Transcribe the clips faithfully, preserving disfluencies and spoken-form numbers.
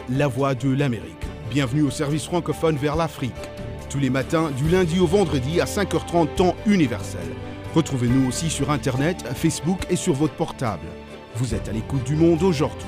la voix de l'Amérique. Bienvenue au service francophone vers l'Afrique. Tous les matins, du lundi au vendredi à cinq heures trente, temps universel. Retrouvez-nous aussi sur Internet, Facebook et sur votre portable. Vous êtes à l'écoute du Monde aujourd'hui.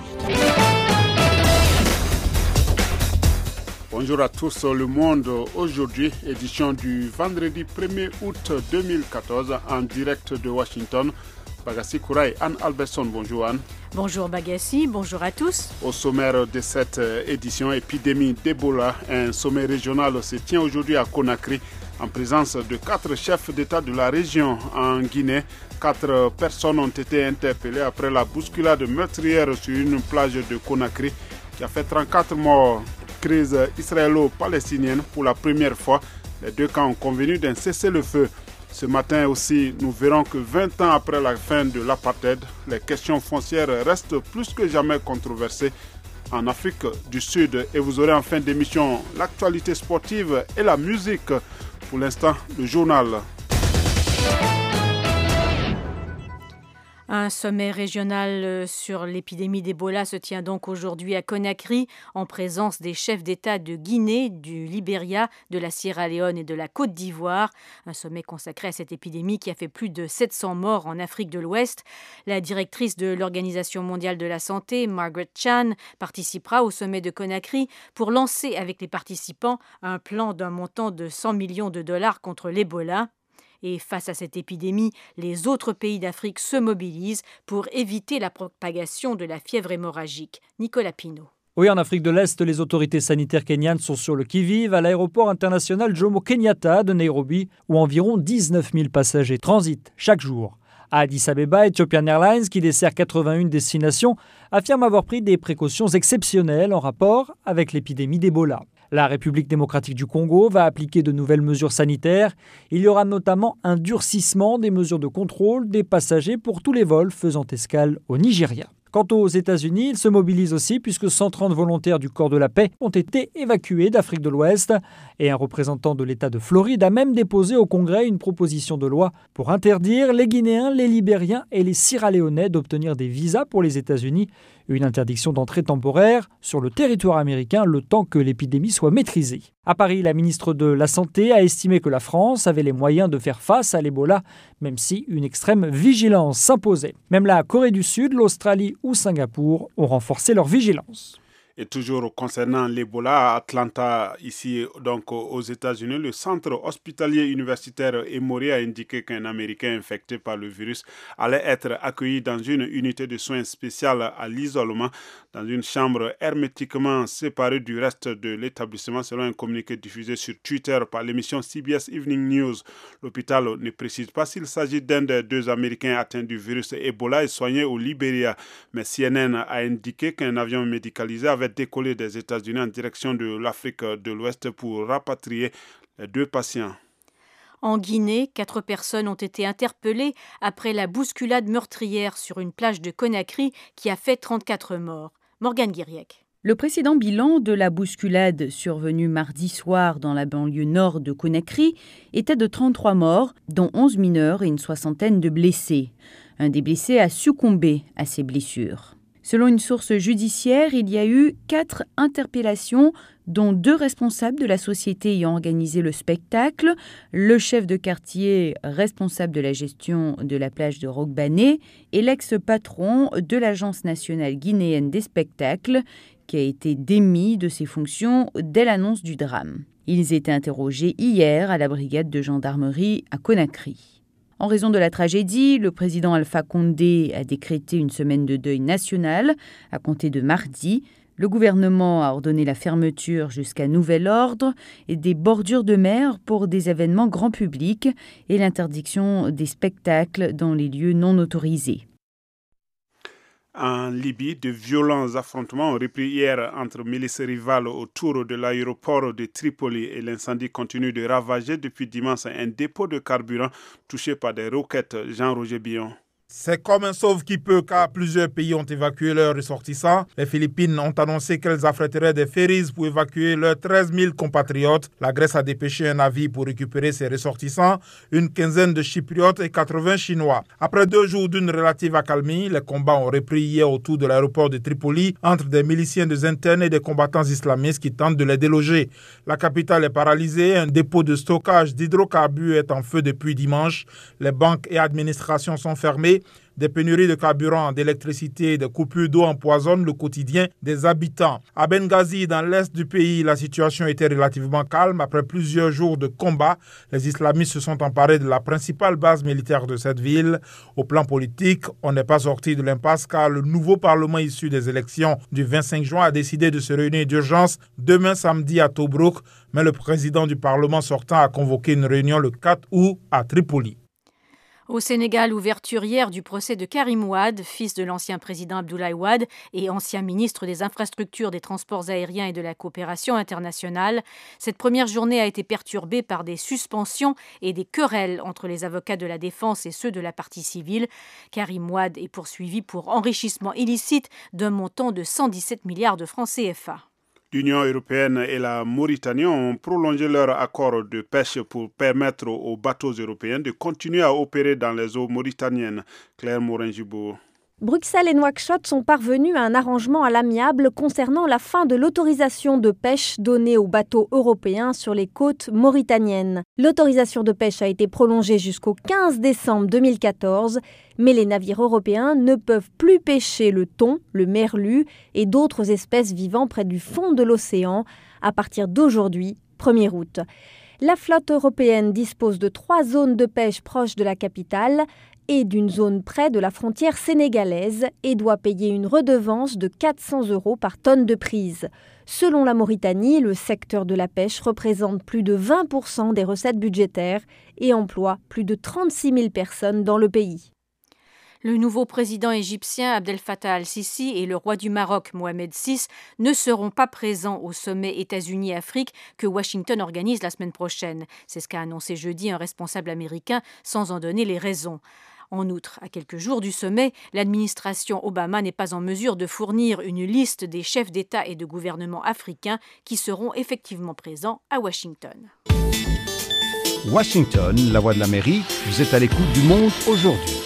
Bonjour à tous, Le Monde aujourd'hui, édition du vendredi premier août deux mille quatorze, en direct de Washington. Bagassi Kouraï, Anne Alberson, bonjour Anne. Bonjour Bagassi, bonjour à tous. Au sommaire de cette édition, épidémie d'Ebola, un sommet régional se tient aujourd'hui à Conakry en présence de quatre chefs d'État de la région. En Guinée, quatre personnes ont été interpellées après la bousculade meurtrière sur une plage de Conakry qui a fait trente-quatre morts. Crise israélo-palestinienne pour la première fois. Les deux camps ont convenu d'un cessez-le-feu. Ce matin aussi, nous verrons que vingt ans après la fin de l'apartheid, les questions foncières restent plus que jamais controversées en Afrique du Sud. Et vous aurez en fin d'émission l'actualité sportive et la musique. Pour l'instant, le journal. Un sommet régional sur l'épidémie d'Ebola se tient donc aujourd'hui à Conakry en présence des chefs d'État de Guinée, du Libéria, de la Sierra Leone et de la Côte d'Ivoire. Un sommet consacré à cette épidémie qui a fait plus de sept cents morts en Afrique de l'Ouest. La directrice de l'Organisation mondiale de la santé, Margaret Chan, participera au sommet de Conakry pour lancer avec les participants un plan d'un montant de cent millions de dollars contre l'Ebola. Et face à cette épidémie, les autres pays d'Afrique se mobilisent pour éviter la propagation de la fièvre hémorragique. Nicolas Pinault. Oui, en Afrique de l'Est, les autorités sanitaires kenyanes sont sur le qui-vive à l'aéroport international Jomo Kenyatta de Nairobi, où environ dix-neuf mille passagers transitent chaque jour. À Addis Abeba, Ethiopian Airlines, qui dessert quatre-vingt-une destinations, affirme avoir pris des précautions exceptionnelles en rapport avec l'épidémie d'Ebola. La République démocratique du Congo va appliquer de nouvelles mesures sanitaires. Il y aura notamment un durcissement des mesures de contrôle des passagers pour tous les vols faisant escale au Nigeria. Quant aux États-Unis, ils se mobilisent aussi puisque cent trente volontaires du corps de la paix ont été évacués d'Afrique de l'Ouest. Et un représentant de l'État de Floride a même déposé au Congrès une proposition de loi pour interdire les Guinéens, les Libériens et les Sierra-Léonais d'obtenir des visas pour les États-Unis. Une interdiction d'entrée temporaire sur le territoire américain le temps que l'épidémie soit maîtrisée. À Paris, la ministre de la Santé a estimé que la France avait les moyens de faire face à l'Ebola, même si une extrême vigilance s'imposait. Même la Corée du Sud, l'Australie ou Singapour ont renforcé leur vigilance. Et toujours concernant l'Ebola, à Atlanta, ici donc aux États-Unis, le centre hospitalier universitaire Emory a indiqué qu'un Américain infecté par le virus allait être accueilli dans une unité de soins spéciale à l'isolement, dans une chambre hermétiquement séparée du reste de l'établissement, selon un communiqué diffusé sur Twitter par l'émission C B S Evening News. L'hôpital ne précise pas s'il s'agit d'un des deux Américains atteints du virus Ebola et soignés au Libéria, mais C N N a indiqué qu'un avion médicalisé avait décollé des États-Unis en direction de l'Afrique de l'Ouest pour rapatrier les deux patients. En Guinée, quatre personnes ont été interpellées après la bousculade meurtrière sur une plage de Conakry qui a fait trente-quatre morts. Morgane Guiriec. Le précédent bilan de la bousculade survenue mardi soir dans la banlieue nord de Conakry était de trente-trois morts, dont onze mineurs et une soixantaine de blessés. Un des blessés a succombé à ses blessures. Selon une source judiciaire, il y a eu quatre interpellations, dont deux responsables de la société ayant organisé le spectacle, le chef de quartier responsable de la gestion de la plage de Rokbané et l'ex-patron de l'Agence nationale guinéenne des spectacles, qui a été démis de ses fonctions dès l'annonce du drame. Ils étaient interrogés hier à la brigade de gendarmerie à Conakry. En raison de la tragédie, le président Alpha Condé a décrété une semaine de deuil national à compter de mardi. Le gouvernement a ordonné la fermeture jusqu'à nouvel ordre et des bordures de mer pour des événements grand public et l'interdiction des spectacles dans les lieux non autorisés. En Libye, de violents affrontements ont repris hier entre milices rivales autour de l'aéroport de Tripoli et l'incendie continue de ravager depuis dimanche un dépôt de carburant touché par des roquettes. Jean-Roger Billon. C'est comme un sauve-qui-peut car plusieurs pays ont évacué leurs ressortissants. Les Philippines ont annoncé qu'elles affréteraient des ferries pour évacuer leurs treize mille compatriotes. La Grèce a dépêché un navire pour récupérer ses ressortissants, une quinzaine de Chypriotes et quatre-vingts Chinois. Après deux jours d'une relative accalmie, les combats ont repris hier autour de l'aéroport de Tripoli entre des miliciens de Zinten et des combattants islamistes qui tentent de les déloger. La capitale est paralysée, un dépôt de stockage d'hydrocarbures est en feu depuis dimanche. Les banques et administrations sont fermées. Des pénuries de carburant, d'électricité et de coupures d'eau empoisonnent le quotidien des habitants. À Benghazi, dans l'est du pays, la situation était relativement calme. Après plusieurs jours de combat, les islamistes se sont emparés de la principale base militaire de cette ville. Au plan politique, on n'est pas sorti de l'impasse car le nouveau parlement issu des élections du vingt-cinq juin a décidé de se réunir d'urgence demain samedi à Tobrouk, mais le président du parlement sortant a convoqué une réunion le quatre août à Tripoli. Au Sénégal, ouverture hier du procès de Karim Wade, fils de l'ancien président Abdoulaye Wade et ancien ministre des Infrastructures, des Transports aériens et de la coopération internationale. Cette première journée a été perturbée par des suspensions et des querelles entre les avocats de la défense et ceux de la partie civile. Karim Wade est poursuivi pour enrichissement illicite d'un montant de cent dix-sept milliards de francs C F A. L'Union européenne et la Mauritanie ont prolongé leur accord de pêche pour permettre aux bateaux européens de continuer à opérer dans les eaux mauritaniennes. Claire Morin-Gibault. Bruxelles et Nouakchott sont parvenus à un arrangement à l'amiable concernant la fin de l'autorisation de pêche donnée aux bateaux européens sur les côtes mauritaniennes. L'autorisation de pêche a été prolongée jusqu'au quinze décembre deux mille quatorze, mais les navires européens ne peuvent plus pêcher le thon, le merlu et d'autres espèces vivant près du fond de l'océan à partir d'aujourd'hui, premier août. La flotte européenne dispose de trois zones de pêche proches de la capitale et d'une zone près de la frontière sénégalaise et doit payer une redevance de quatre cents euros par tonne de prise. Selon la Mauritanie, le secteur de la pêche représente plus de vingt pour cent des recettes budgétaires et emploie plus de trente-six mille personnes dans le pays. Le nouveau président égyptien Abdel Fattah al-Sisi et le roi du Maroc Mohamed six ne seront pas présents au sommet États-Unis-Afrique que Washington organise la semaine prochaine. C'est ce qu'a annoncé jeudi un responsable américain sans en donner les raisons. En outre, à quelques jours du sommet, l'administration Obama n'est pas en mesure de fournir une liste des chefs d'État et de gouvernement africains qui seront effectivement présents à Washington. Washington, la voix de l'Amérique, vous êtes à l'écoute du Monde aujourd'hui.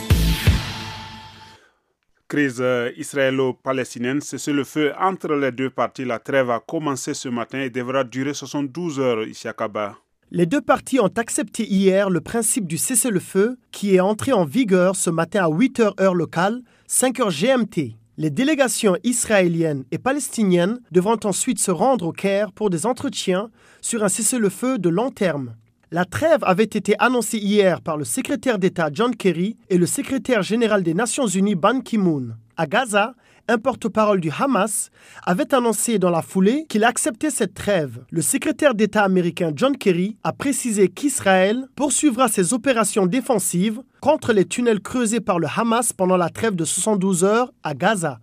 Crise israélo-palestinienne, c'est le feu entre les deux parties. La trêve a commencé ce matin et devra durer soixante-douze heures, Isiakaba. Les deux parties ont accepté hier le principe du cessez-le-feu qui est entré en vigueur ce matin à huit heures heure locale, cinq heures G M T. Les délégations israéliennes et palestiniennes devront ensuite se rendre au Caire pour des entretiens sur un cessez-le-feu de long terme. La trêve avait été annoncée hier par le secrétaire d'État John Kerry et le secrétaire général des Nations Unies Ban Ki-moon. À Gaza, un porte-parole du Hamas avait annoncé dans la foulée qu'il acceptait cette trêve. Le secrétaire d'État américain John Kerry a précisé qu'Israël poursuivra ses opérations défensives contre les tunnels creusés par le Hamas pendant la trêve de soixante-douze heures à Gaza.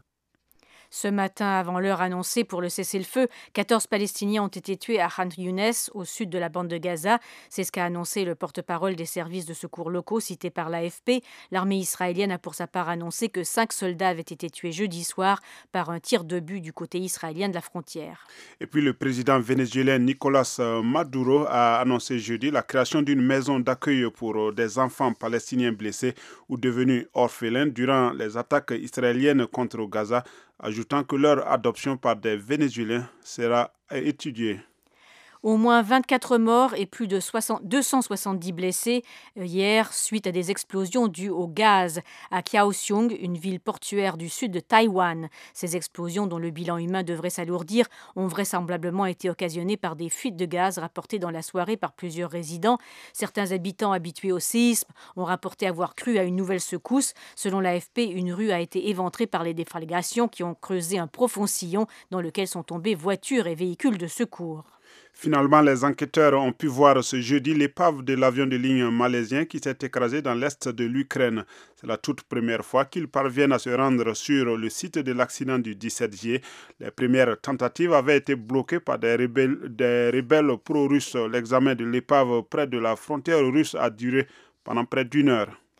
Ce matin, avant l'heure annoncée pour le cessez-le-feu, quatorze Palestiniens ont été tués à Khan Younes, au sud de la bande de Gaza. C'est ce qu'a annoncé le porte-parole des services de secours locaux cité par l'A F P. L'armée israélienne a pour sa part annoncé que cinq soldats avaient été tués jeudi soir par un tir d'obus du côté israélien de la frontière. Et puis le président vénézuélien Nicolás Maduro a annoncé jeudi la création d'une maison d'accueil pour des enfants palestiniens blessés ou devenus orphelins durant les attaques israéliennes contre Gaza, ajoutant que leur adoption par des Vénézuéliens sera étudiée. Au moins vingt-quatre morts et plus de deux cent soixante-dix blessés hier suite à des explosions dues au gaz à Kaohsiung, une ville portuaire du sud de Taïwan. Ces explosions, dont le bilan humain devrait s'alourdir, ont vraisemblablement été occasionnées par des fuites de gaz rapportées dans la soirée par plusieurs résidents. Certains habitants habitués au séisme ont rapporté avoir cru à une nouvelle secousse. Selon l'A F P, une rue a été éventrée par les déflagrations qui ont creusé un profond sillon dans lequel sont tombés voitures et véhicules de secours. Finalement, les enquêteurs ont pu voir ce jeudi l'épave de l'avion de ligne malaisien qui s'est écrasé dans l'est de l'Ukraine. C'est la toute première fois qu'ils parviennent à se rendre sur le site de l'accident du dix-sept juillet. Les premières tentatives avaient été bloquées par des rebelles, des rebelles pro-russes. L'examen de l'épave près de la frontière russe a duré pendant près d'une heure.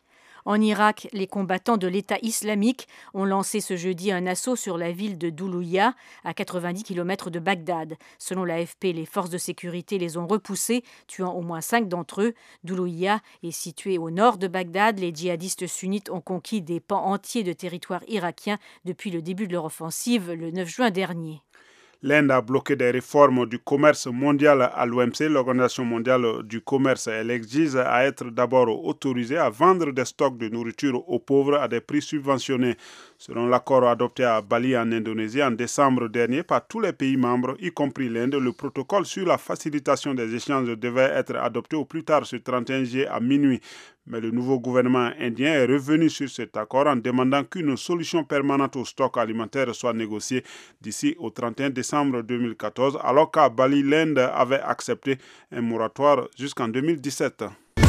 En Irak, les combattants de l'État islamique ont lancé ce jeudi un assaut sur la ville de Doulouya, à quatre-vingt-dix kilomètres de Bagdad. Selon l'A F P, les forces de sécurité les ont repoussés, tuant au moins cinq d'entre eux. Doulouya est situé au nord de Bagdad. Les djihadistes sunnites ont conquis des pans entiers de territoire irakien depuis le début de leur offensive le neuf juin dernier. L'Inde a bloqué des réformes du commerce mondial à l'O M C, l'Organisation mondiale du commerce. Elle exige à être d'abord autorisée à vendre des stocks de nourriture aux pauvres à des prix subventionnés. Selon l'accord adopté à Bali en Indonésie en décembre dernier par tous les pays membres, y compris l'Inde, le protocole sur la facilitation des échanges devait être adopté au plus tard ce trente et un juillet à minuit. Mais le nouveau gouvernement indien est revenu sur cet accord en demandant qu'une solution permanente au stock alimentaire soit négociée d'ici au trente et un décembre deux mille quatorze, alors qu'à Bali, l'Inde avait accepté un moratoire jusqu'en deux mille dix-sept.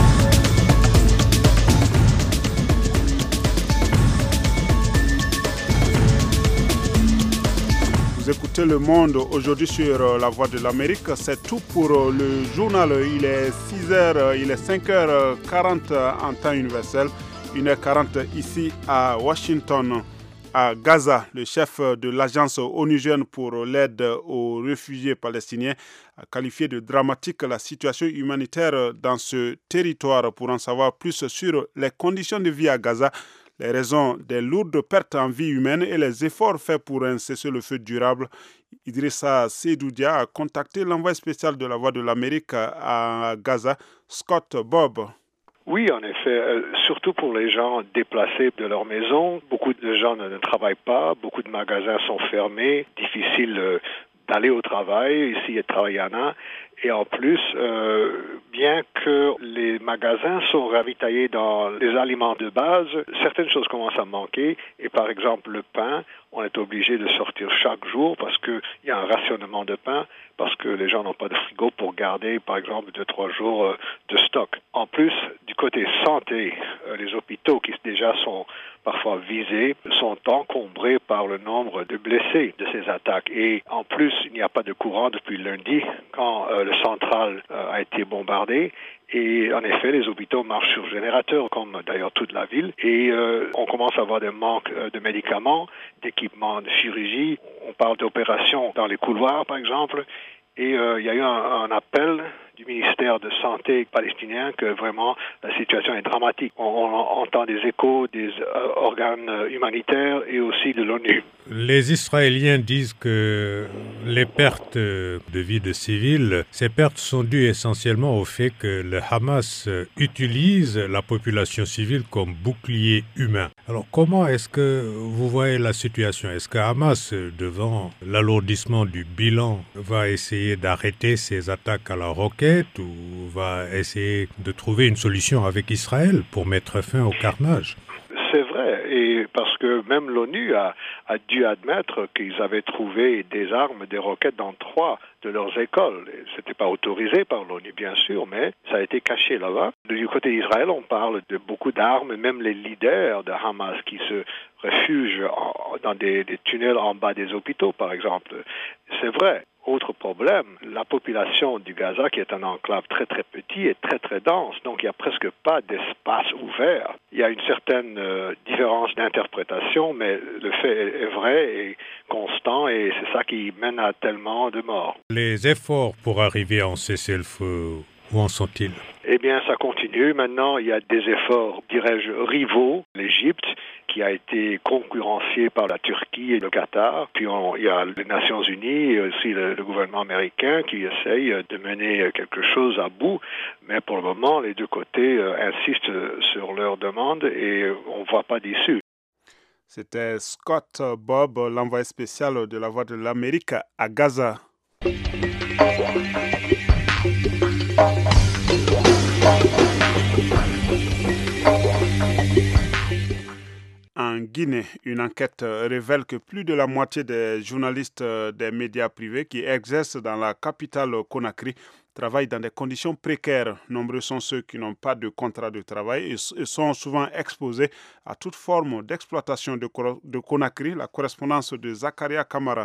Vous écoutez Le Monde aujourd'hui sur La Voix de l'Amérique. C'est tout pour le journal. Il est six heures, il est cinq heures quarante en temps universel, une heure quarante ici à Washington. À Gaza, le chef de l'agence onusienne pour l'aide aux réfugiés palestiniens a qualifié de dramatique la situation humanitaire dans ce territoire. Pour en savoir plus sur les conditions de vie à Gaza, les raisons des lourdes pertes en vie humaine et les efforts faits pour un cessez-le-feu durable, Idrissa Seydoudia a contacté l'envoyé spécial de la Voix de l'Amérique à Gaza, Scott Bob. Oui, en effet, euh, surtout pour les gens déplacés de leur maison. Beaucoup de gens ne, ne travaillent pas, beaucoup de magasins sont fermés, difficile euh, d'aller au travail, ici il y a de travail en a. Et en plus, euh, bien que les magasins sont ravitaillés dans les aliments de base, certaines choses commencent à manquer. Et par exemple, le pain, on est obligé de sortir chaque jour parce qu'il y a un rationnement de pain, parce que les gens n'ont pas de frigo pour garder, par exemple, deux, trois jours euh, de stock. En plus, du côté santé, euh, les hôpitaux qui déjà sont parfois visés sont encombrés par le nombre de blessés de ces attaques. Et en plus, il n'y a pas de courant depuis lundi, quand euh, le central euh, a été bombardé. Et en effet, les hôpitaux marchent sur générateur, comme d'ailleurs toute la ville. Et euh, on commence à avoir des manques de médicaments, d'équipements de chirurgie. On parle d'opérations dans les couloirs, par exemple. Et euh, il y a eu un, un appel du ministère de Santé palestinien que vraiment la situation est dramatique. On, on entend des échos des euh, organes humanitaires et aussi de l'ONU. Les Israéliens disent que les pertes de vie de civils, ces pertes sont dues essentiellement au fait que le Hamas utilise la population civile comme bouclier humain. Alors comment est-ce que vous voyez la situation? Est-ce que Hamas, devant l'alourdissement du bilan, va essayer d'arrêter ces attaques à la roquette ou va essayer de trouver une solution avec Israël pour mettre fin au carnage? C'est vrai, et parce que même l'ONU a, a dû admettre qu'ils avaient trouvé des armes, des roquettes dans trois de leurs écoles. C'était pas autorisé par l'ONU, bien sûr, mais ça a été caché là-bas. Du côté d'Israël, on parle de beaucoup d'armes, même les leaders de Hamas qui se réfugient en, dans des, des tunnels en bas des hôpitaux, par exemple. C'est vrai. Autre problème, la population du Gaza, qui est un enclave très très petit, est très très dense, donc il n'y a presque pas d'espace ouvert. Il y a une certaine euh, différence d'interprétation, mais le fait est, est vrai et constant, et c'est ça qui mène à tellement de morts. Les efforts pour arriver à un cessez-le-feu, où en sont-ils? Eh bien, ça continue. Maintenant, il y a des efforts, dirais-je, rivaux. L'Égypte, qui a été concurrenciée par la Turquie et le Qatar. Puis on, il y a les Nations Unies et aussi le, le gouvernement américain qui essaye de mener quelque chose à bout. Mais pour le moment, les deux côtés euh, insistent sur leurs demandes et on ne voit pas d'issue. C'était Scott Bob, l'envoyé spécial de la Voix de l'Amérique à Gaza. En Guinée, une enquête révèle que plus de la moitié des journalistes des médias privés qui exercent dans la capitale Conakry travaillent dans des conditions précaires. Nombreux sont ceux qui n'ont pas de contrat de travail et sont souvent exposés à toute forme d'exploitation de Conakry. La correspondance de Zakaria Kamara.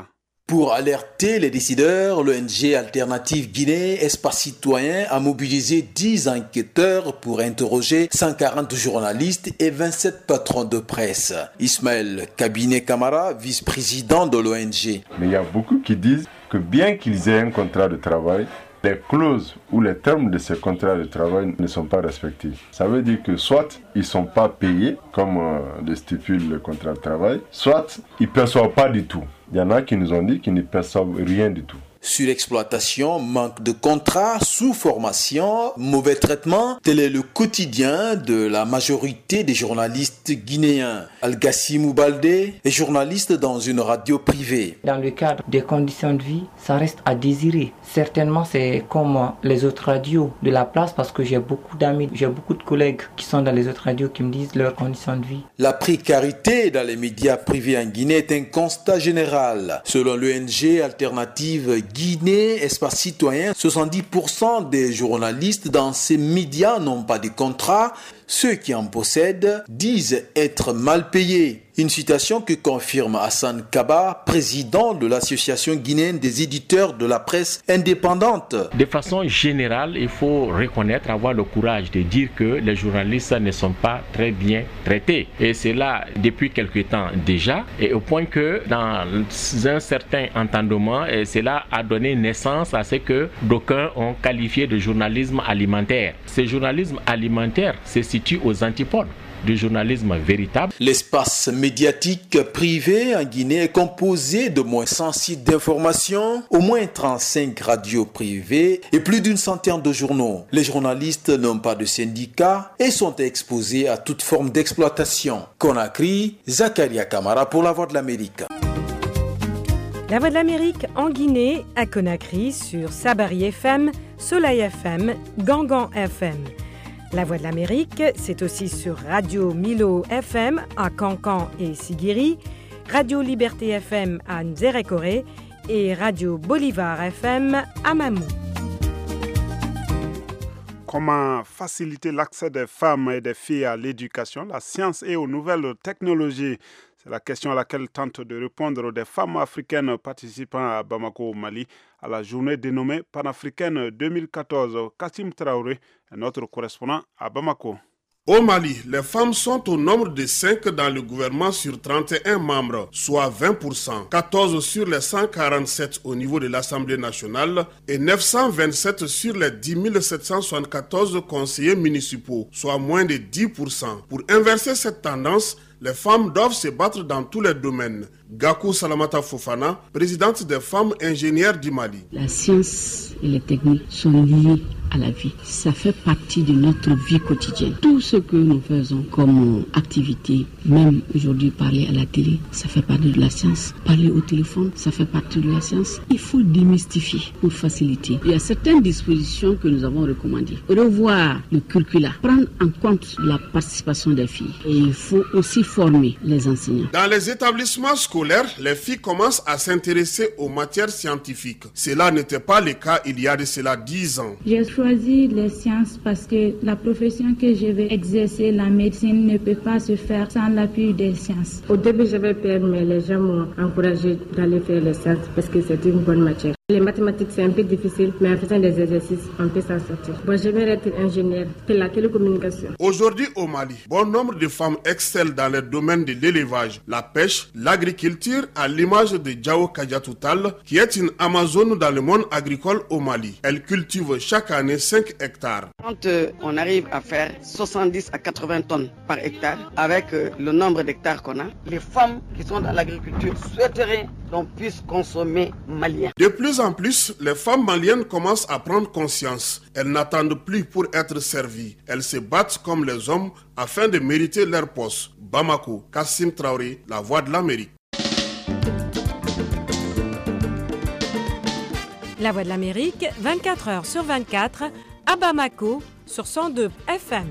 Pour alerter les décideurs, l'O N G Alternative Guinée Espace Citoyen a mobilisé dix enquêteurs pour interroger cent quarante journalistes et vingt-sept patrons de presse. Ismaël Kabiné Camara, vice-président de l'O N G. Mais il y a beaucoup qui disent que bien qu'ils aient un contrat de travail, les clauses ou les termes de ces contrats de travail ne sont pas respectés. Ça veut dire que soit ils ne sont pas payés, comme euh, le stipule le contrat de travail, soit ils ne perçoivent pas du tout. Il y en a qui nous ont dit qu'ils ne perçoivent rien du tout. Surexploitation, manque de contrat, sous-formation, mauvais traitement, tel est le quotidien de la majorité des journalistes guinéens. Al-Gassi Moubalde est journaliste dans une radio privée. Dans le cadre des conditions de vie, ça reste à désirer. Certainement, c'est comme les autres radios de la place parce que j'ai beaucoup d'amis, j'ai beaucoup de collègues qui sont dans les autres radios qui me disent leurs conditions de vie. La précarité dans les médias privés en Guinée est un constat général. Selon l'O N G Alternative Guinée Espace Citoyen, soixante-dix pour cent des journalistes dans ces médias n'ont pas de contrat. Ceux qui en possèdent disent être mal payés. Une citation que confirme Hassan Kaba, président de l'Association guinéenne des éditeurs de la presse indépendante. De façon générale, il faut reconnaître, avoir le courage de dire que les journalistes ne sont pas très bien traités. Et c'est là depuis quelque temps déjà, et au point que dans un certain entendement, cela a donné naissance à ce que d'aucuns ont qualifié de journalisme alimentaire. Ce journalisme alimentaire se situe aux antipodes du journalisme véritable. L'espace médiatique privé en Guinée est composé de moins cent sites d'information, au moins trente-cinq radios privées et plus d'une centaine de journaux. Les journalistes n'ont pas de syndicat et sont exposés à toute forme d'exploitation. Conakry, Zakaria Kamara pour La Voix de l'Amérique. La Voix de l'Amérique en Guinée, à Conakry, sur Sabari F M, Soleil F M, Gangan F M. La Voix de l'Amérique, c'est aussi sur Radio Milo F M à Cancan et Siguiri, Radio Liberté F M à Nzerekore et Radio Bolivar F M à Mamou. Comment faciliter l'accès des femmes et des filles à l'éducation, la science et aux nouvelles technologies? C'est la question à laquelle tentent de répondre des femmes africaines participant à Bamako au Mali à la journée dénommée Panafricaine deux mille quatorze. Kassim Traoré est notre correspondant à Bamako. Au Mali, les femmes sont au nombre de cinq dans le gouvernement sur trente et un membres, soit vingt pour cent, quatorze sur les cent quarante-sept au niveau de l'Assemblée nationale et neuf cent vingt-sept sur les dix mille sept cent soixante-quatorze conseillers municipaux, soit moins de dix pour cent. Pour inverser cette tendance, les femmes doivent se battre dans tous les domaines. Gakou Salamata Fofana, présidente des femmes ingénieures du Mali. La science et les techniques sont liées à la vie. Ça fait partie de notre vie quotidienne. Tout ce que nous faisons comme activité, même aujourd'hui parler à la télé, ça fait partie de la science. Parler au téléphone, ça fait partie de la science. Il faut démystifier pour faciliter. Il y a certaines dispositions que nous avons recommandées. Revoir le curricula, prendre en compte la participation des filles. Et il faut aussi former les enseignants. Dans les établissements scolaires, les filles commencent à s'intéresser aux matières scientifiques. Cela n'était pas le cas il y a de cela dix ans. J'ai choisi les sciences parce que la profession que je vais exercer, la médecine, ne peut pas se faire sans l'appui des sciences. Au début, j'avais peur, mais les gens m'ont encouragé d'aller faire les sciences parce que c'est une bonne matière. Les mathématiques, c'est un peu difficile, mais en faisant des exercices, on peut s'en sortir. Moi, j'aimerais être ingénieur de la télécommunication. Aujourd'hui, au Mali, bon nombre de femmes excellent dans les domaines de l'élevage, la pêche, l'agriculture, à l'image de Diao Kadiatoutal, qui est une Amazone dans le monde agricole au Mali. Elle cultive chaque année cinq hectares. Quand euh, on arrive à faire soixante-dix à quatre-vingts tonnes par hectare, avec euh, le nombre d'hectares qu'on a, les femmes qui sont dans l'agriculture souhaiteraient qu'on puisse consommer malien. De plus en plus, les femmes maliennes commencent à prendre conscience. Elles n'attendent plus pour être servies. Elles se battent comme les hommes afin de mériter leur poste. Bamako, Kassim Traoré, La Voix de l'Amérique. La Voix de l'Amérique, vingt-quatre heures sur vingt-quatre, à Bamako, sur cent deux F M.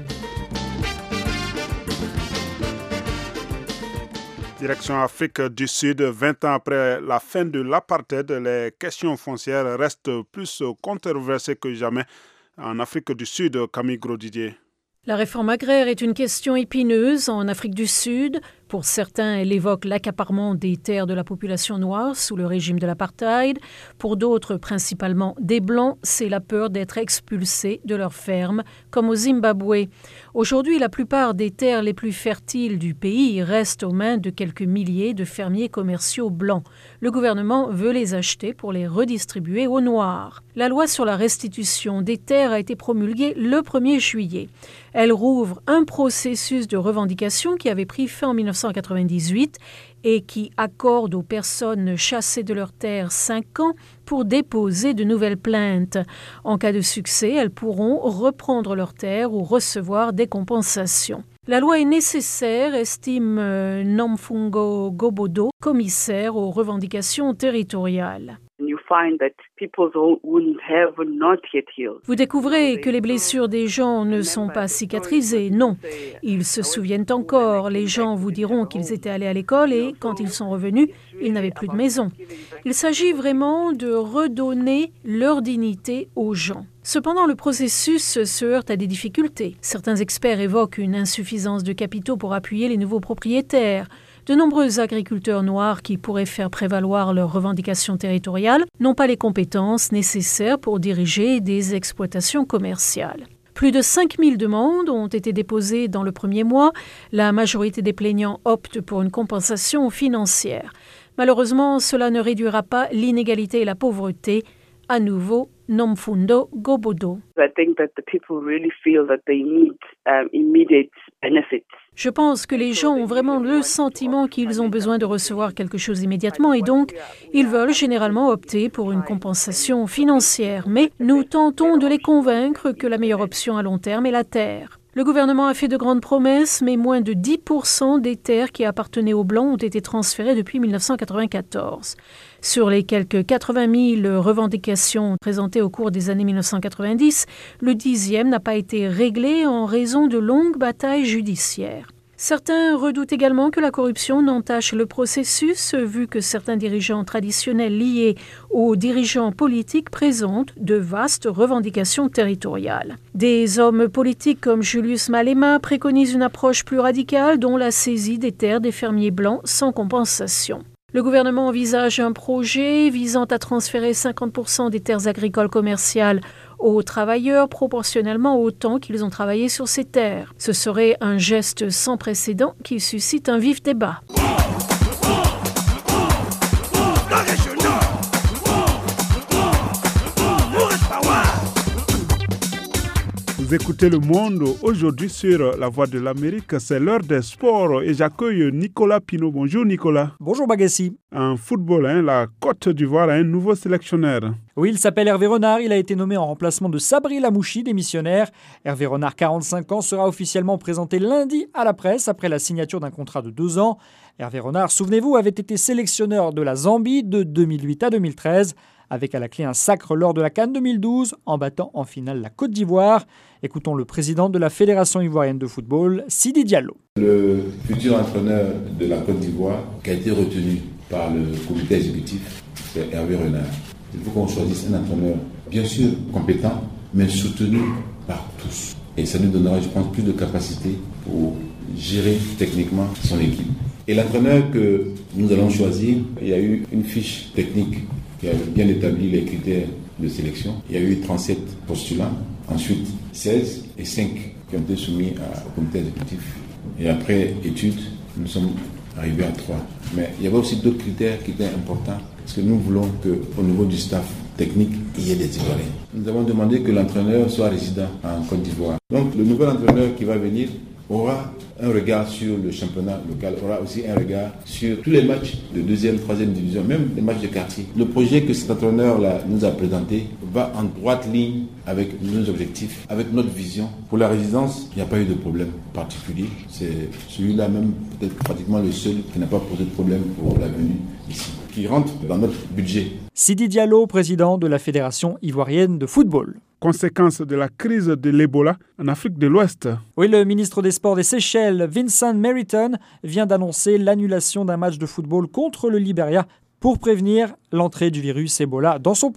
Direction Afrique du Sud, vingt ans après la fin de l'apartheid, les questions foncières restent plus controversées que jamais en Afrique du Sud. Camille Grosdidier. La réforme agraire est une question épineuse en Afrique du Sud. Pour certains, elle évoque l'accaparement des terres de la population noire sous le régime de l'apartheid. Pour d'autres, principalement des Blancs, c'est la peur d'être expulsés de leurs fermes, comme au Zimbabwe. Aujourd'hui, la plupart des terres les plus fertiles du pays restent aux mains de quelques milliers de fermiers commerciaux blancs. Le gouvernement veut les acheter pour les redistribuer aux Noirs. La loi sur la restitution des terres a été promulguée le premier juillet. Elle rouvre un processus de revendication qui avait pris fin en mille neuf cent quatre-vingt-dix-huit et qui accorde aux personnes chassées de leurs terres cinq ans pour déposer de nouvelles plaintes. En cas de succès, elles pourront reprendre leurs terres ou recevoir des compensations. La loi est nécessaire, estime euh, Nomfungo Gobodo, commissaire aux revendications territoriales. Vous découvrez que les blessures des gens ne sont pas cicatrisées. Non, ils se souviennent encore. Les gens vous diront qu'ils étaient allés à l'école et quand ils sont revenus, ils n'avaient plus de maison. Il s'agit vraiment de redonner leur dignité aux gens. Cependant, le processus se heurte à des difficultés. Certains experts évoquent une insuffisance de capitaux pour appuyer les nouveaux propriétaires. De nombreux agriculteurs noirs qui pourraient faire prévaloir leurs revendications territoriales n'ont pas les compétences nécessaires pour diriger des exploitations commerciales. Plus de cinq mille demandes ont été déposées dans le premier mois. La majorité des plaignants optent pour une compensation financière. Malheureusement, cela ne réduira pas l'inégalité et la pauvreté. À nouveau, Nomfundo Gobodo. Je pense que les gens ont vraiment le sentiment qu'ils ont besoin de recevoir quelque chose immédiatement et donc ils veulent généralement opter pour une compensation financière. Mais nous tentons de les convaincre que la meilleure option à long terme est la terre. Le gouvernement a fait de grandes promesses, mais moins de dix pour cent des terres qui appartenaient aux Blancs ont été transférées depuis mille neuf cent quatre-vingt-quatorze. Sur les quelques quatre-vingt mille revendications présentées au cours des années mille neuf cent quatre-vingt-dix, le dixième n'a pas été réglé en raison de longues batailles judiciaires. Certains redoutent également que la corruption n'entache le processus, vu que certains dirigeants traditionnels liés aux dirigeants politiques présentent de vastes revendications territoriales. Des hommes politiques comme Julius Malema préconisent une approche plus radicale, dont la saisie des terres des fermiers blancs sans compensation. Le gouvernement envisage un projet visant à transférer cinquante pour cent des terres agricoles commerciales aux travailleurs proportionnellement au temps qu'ils ont travaillé sur ces terres. Ce serait un geste sans précédent qui suscite un vif débat. Vous écoutez Le Monde aujourd'hui sur La Voix de l'Amérique. C'est l'heure des sports et j'accueille Nicolas Pinault. Bonjour Nicolas. Bonjour Bagassi. En football, hein, la Côte d'Ivoire a un nouveau sélectionneur. Oui, il s'appelle Hervé Renard. Il a été nommé en remplacement de Sabri Lamouchi, démissionnaire. Hervé Renard, quarante-cinq ans, sera officiellement présenté lundi à la presse après la signature d'un contrat de deux ans. Hervé Renard, souvenez-vous, avait été sélectionneur de la Zambie de deux mille huit à deux mille treize. Avec à la clé un sacre lors de la CAN deux mille douze, en battant en finale la Côte d'Ivoire. Écoutons le président de la Fédération ivoirienne de football, Sidi Diallo. Le futur entraîneur de la Côte d'Ivoire, qui a été retenu par le comité exécutif, c'est Hervé Renard. Il faut qu'on choisisse un entraîneur, bien sûr compétent, mais soutenu par tous. Et ça nous donnera, je pense, plus de capacité pour gérer techniquement son équipe. Et l'entraîneur que nous allons choisir, il y a eu une fiche technique qui a bien établi les critères de sélection. Il y a eu trente-sept postulants, ensuite seize et cinq qui ont été soumis au comité exécutif. Et après étude, nous sommes arrivés à trois. Mais il y avait aussi d'autres critères qui étaient importants, parce que nous voulons qu'au niveau du staff technique, il y ait des Ivoiriens. Nous avons demandé que l'entraîneur soit résident en Côte d'Ivoire. Donc le nouvel entraîneur qui va venir aura un regard sur le championnat local, aura aussi un regard sur tous les matchs de deuxième, troisième division, même les matchs de quartier. Le projet que cet entraîneur-là nous a présenté va en droite ligne avec nos objectifs, avec notre vision. Pour la résidence, il n'y a pas eu de problème particulier. C'est celui-là même, peut-être pratiquement le seul qui n'a pas posé de problème pour la venue ici, qui rentre dans notre budget. Sidi Diallo, président de la Fédération ivoirienne de football. Conséquence de la crise de l'Ebola en Afrique de l'Ouest. Oui, le ministre des Sports des Seychelles, Vincent Meriton, vient d'annoncer l'annulation d'un match de football contre le Libéria pour prévenir l'entrée du virus Ebola dans son pays.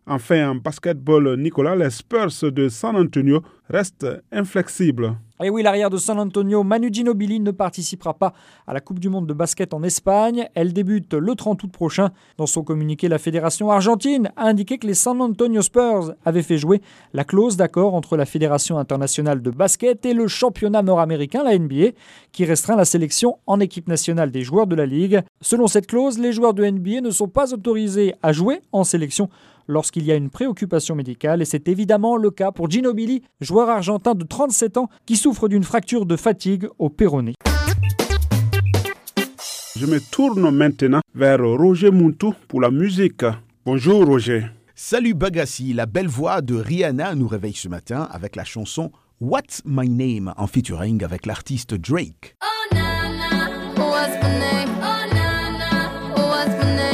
Enfin, en basketball, Nicolas, les Spurs de San Antonio restent inflexibles. Et oui, l'arrière de San Antonio, Manu Ginobili, ne participera pas à la Coupe du Monde de basket en Espagne. Elle débute le trente août prochain. Dans son communiqué, la fédération argentine a indiqué que les San Antonio Spurs avaient fait jouer la clause d'accord entre la Fédération internationale de basket et le championnat nord-américain, la N B A, qui restreint la sélection en équipe nationale des joueurs de la Ligue. Selon cette clause, les joueurs de N B A ne sont pas autorisés à jouer en sélection lorsqu'il y a une préoccupation médicale, et c'est évidemment le cas pour Ginobili, joueur argentin de trente-sept ans qui souffre d'une fracture de fatigue au péroné. Je me tourne maintenant vers Roger Muntu pour la musique. Bonjour Roger. Salut Bagassi, la belle voix de Rihanna nous réveille ce matin avec la chanson What's My Name en featuring avec l'artiste Drake. Oh nana, what's my name? Oh nana, what's my name?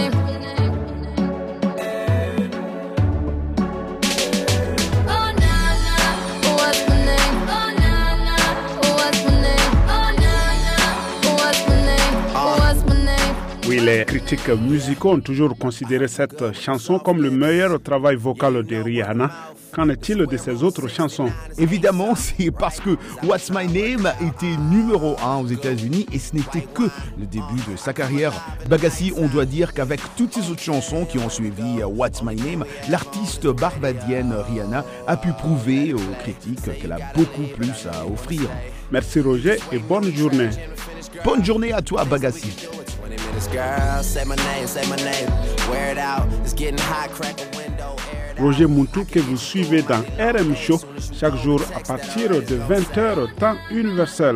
Oui, les critiques musicaux ont toujours considéré cette chanson comme le meilleur travail vocal de Rihanna. Qu'en est-il de ses autres chansons? Évidemment, c'est parce que What's My Name était numéro un aux États-Unis et ce n'était que le début de sa carrière. Bagassi, on doit dire qu'avec toutes ces autres chansons qui ont suivi What's My Name, l'artiste barbadienne Rihanna a pu prouver aux critiques qu'elle a beaucoup plus à offrir. Merci Roger et bonne journée. Bonne journée à toi Bagassi. Roger Muntu que vous suivez dans R M Show chaque jour à partir de vingt heures temps universel.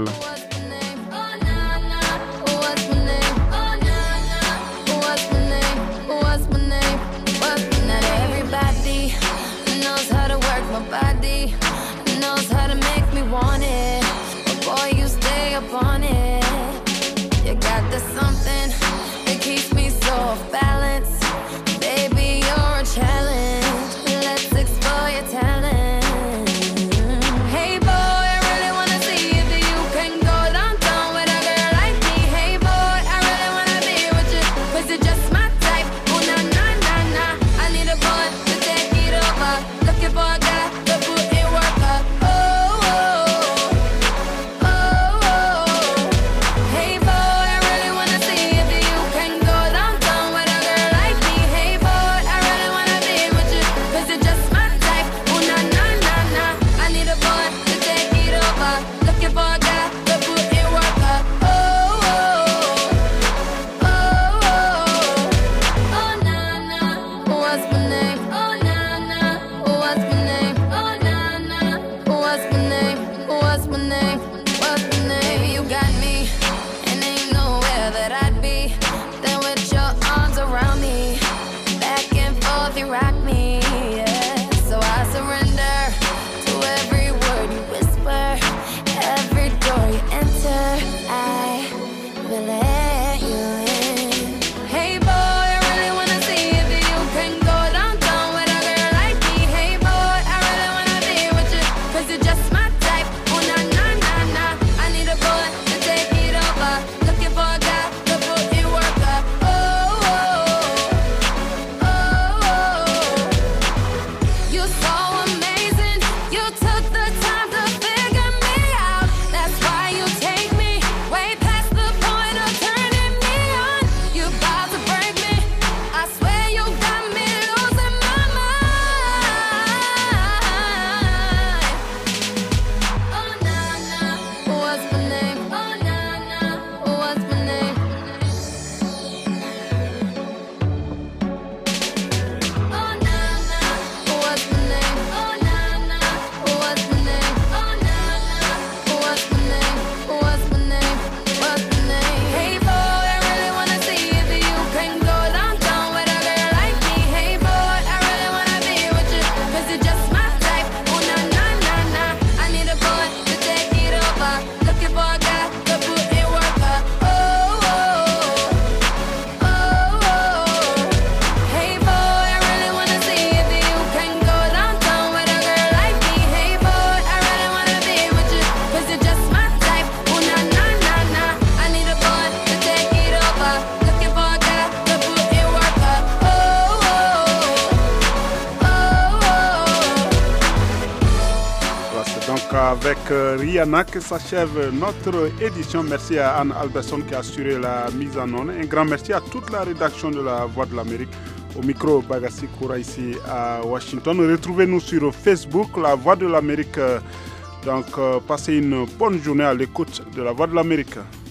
avec Rihanna que s'achève notre édition. Merci à Anne Alberson qui a assuré la mise en onde. Un grand merci à toute la rédaction de la Voix de l'Amérique. Au micro, Bagassi Koura ici à Washington. Retrouvez-nous sur Facebook, la Voix de l'Amérique. Donc, passez une bonne journée à l'écoute de la Voix de l'Amérique.